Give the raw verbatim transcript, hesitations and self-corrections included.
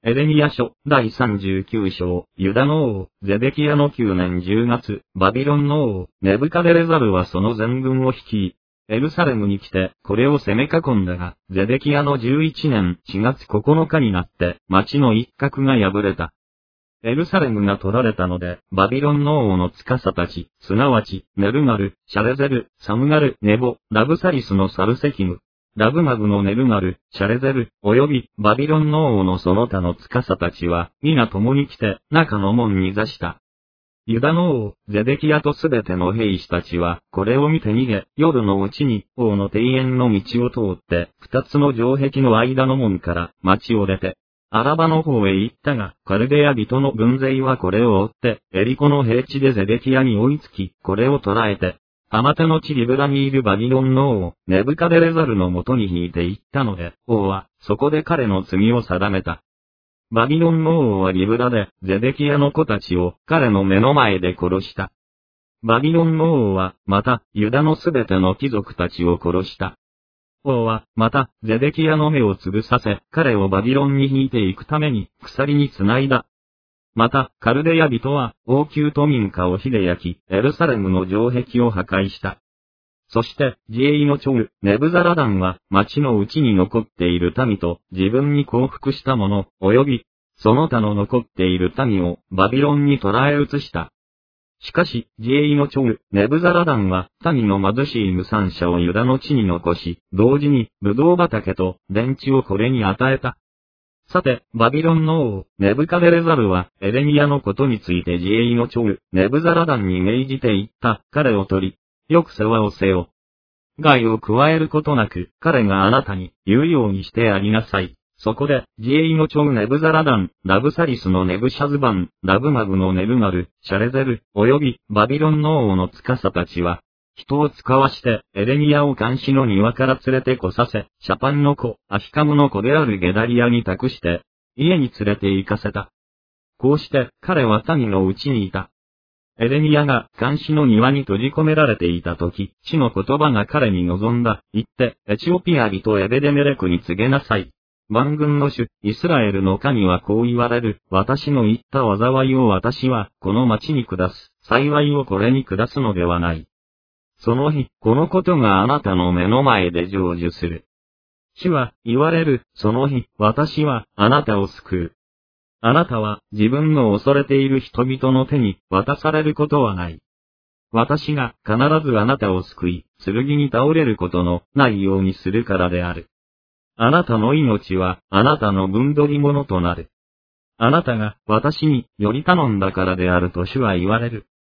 エレミヤ書第さんじゅうきゅう章、ユダの王、ゼデキヤのきゅうねんじゅうがつ、バビロンの王、ネブカデレザルはその全軍を率い、エルサレムに来て、これを攻め囲んだが、ゼデキヤのじゅういちねんしがつここのかになって、町の一角が破れた。エルサレムが取られたので、バビロンの王の司たち、すなわち、ネルガル、シャレゼル、サムガル、ネボ、ラブサリスのサルセキム、ラブマグのネルガル、シャレゼル、及び、バビロンの王のその他の司たちは、皆共に来て、中の門に座した。ユダの王、ゼデキヤとすべての兵士たちは、これを見て逃げ、夜のうちに、王の庭園の道を通って、二つの城壁の間の門から、町を出て、アラバの方へ行ったが、カルデヤ人の軍勢はこれを追って、エリコの平地でゼデキヤに追いつき、これを捕らえて、ハマテの地リブラにいるバビロンの王、ネブカデレザルのもとに引いて行ったので、王は、そこで彼の罪を定めた。バビロンの王はリブラで、ゼデキヤの子たちを、彼の目の前で殺した。バビロンの王は、また、ユダのすべての貴族たちを殺した。王は、また、ゼデキヤの目を潰させ、彼をバビロンに引いていくために、鎖につないだ。また、カルデヤ人は、王宮と民家を火で焼き、エルサレムの城壁を破壊した。そして、ジエイの長、ネブザラダンは、町の内に残っている民と、自分に降伏した者、及び、その他の残っている民を、バビロンに捕らえ移した。しかし、ジエイの長、ネブザラダンは、民の貧しい無産者をユダの地に残し、同時に、ブドウ畑と、田地をこれに与えた。さて、バビロンの王、ネブカデレザルは、エレミヤのことについてジエイの長、ネブザラダンに命じて言った、彼を取り、よく世話をせよ。害を加えることなく、彼があなたに、言うようにしてありなさい。そこで、ジエイの長ネブザラダン、ラブサリスのネブシャズバン、ラブマグのネルガル、シャレゼル、及び、バビロンの王の司たちは、人を使わして、エレミヤを監視の庭から連れてこさせ、シャパンの子、アヒカムの子であるゲダリアに託して、家に連れて行かせた。こうして、彼は民のうちにいた。エレミヤが監視の庭に閉じ込められていたとき、主の言葉が彼に望んだ。言って、エチオピア人エベデメレクに告げなさい。万軍の主、イスラエルの神はこう言われる。私の言った災いを私は、この町に下す。幸いをこれに下すのではない。その日、このことがあなたの目の前で成就する。主は言われる。その日、私はあなたを救う。あなたは自分の恐れている人々の手に渡されることはない。私が必ずあなたを救い、剣に倒れることのないようにするからである。あなたの命はあなたの分取り物となる。あなたが私により頼んだからであると主は言われる。